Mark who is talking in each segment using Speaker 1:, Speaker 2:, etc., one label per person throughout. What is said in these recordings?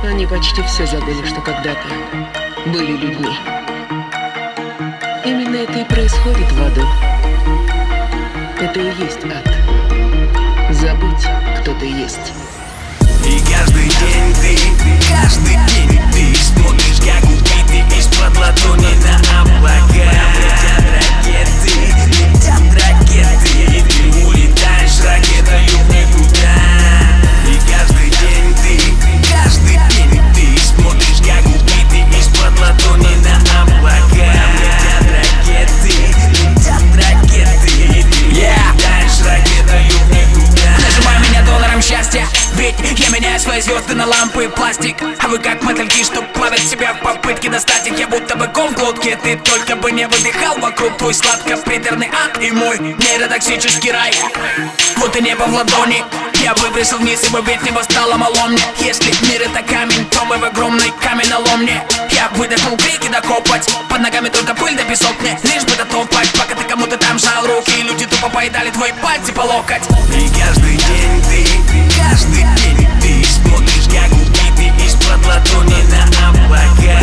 Speaker 1: Они почти все забыли, что когда-то были людьми. Именно это и происходит в аду. Это и есть ад. Забыть, кто ты есть.
Speaker 2: И каждый день ты смотришь, как убитый из-под ладони на облака. Летят ракеты, и ты улетаешь ракетою в никуда. И каждый день ты смотришь, как убитый из-под ладони на облака. Летят ракеты, и ты улетаешь ракетою в никуда.
Speaker 3: Нажимай меня долларом счастья, ведь я меняю свои звезды на лампы и пластик. А вы как мотыльки, что плавят себя в попытке достать их. Я будто бы ком в глотке, ты только бы не выдыхал вокруг твой сладко-приторный ад и мой нейротоксический рай. Вот и небо в ладони, я выбросил вниз, ибо ведь небо стало мало мне. Если мир это камень, то мы в огромной каменоломне. Я выдохнул крики докопать, под ногами только пыль да песок мне. Лишь бы дотопать, пока ты кому-то там жал руки, и люди тупо поедали твои пальцы по локоть.
Speaker 2: И каждый день ты смотришь, как убитый из-под ладони на облака.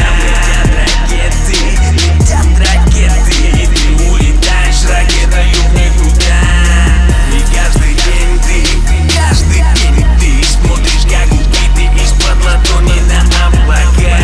Speaker 2: Летят ракеты, и ты улетаешь ракетою в никуда. И каждый день ты смотришь, как убитый из-под ладони на облака.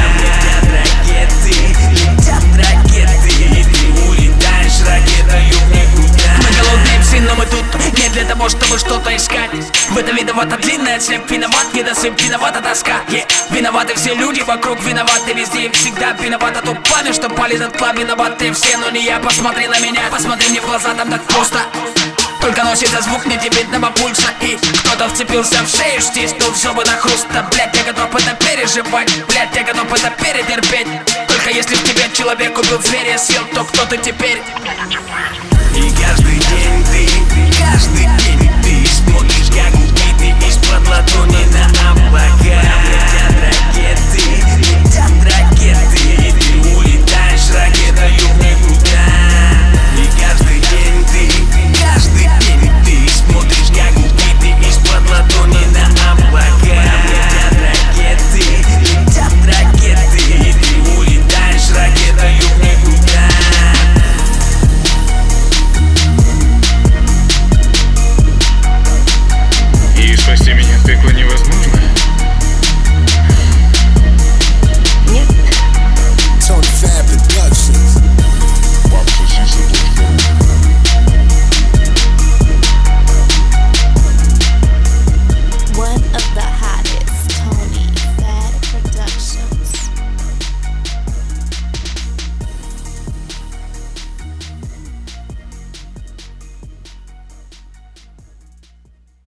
Speaker 2: Летят ракеты, и ты улетаешь ракетою в никуда.
Speaker 3: Мы голодные псы, но мы тут не для того, чтобы что-то искать. В этом виновата длинная цепь, виноват недосып, виновата тоска. Виноваты все люди вокруг, виноваты везде и всегда. Виновата то пламя, что палит от тла, виноваты все, но не я. Посмотри на меня, посмотри мне в глаза, там так просто. Только носится звук нетибетного пульса, и кто-то вцепился в шею, стиснул зубы на хруста. Блять, я готов это переживать, блять, я готов это перетерпеть. Только если в тебе человек убил зверя, съел, то кто ты теперь?
Speaker 2: И каждый день ты смотришь, как убитый из-под ладони на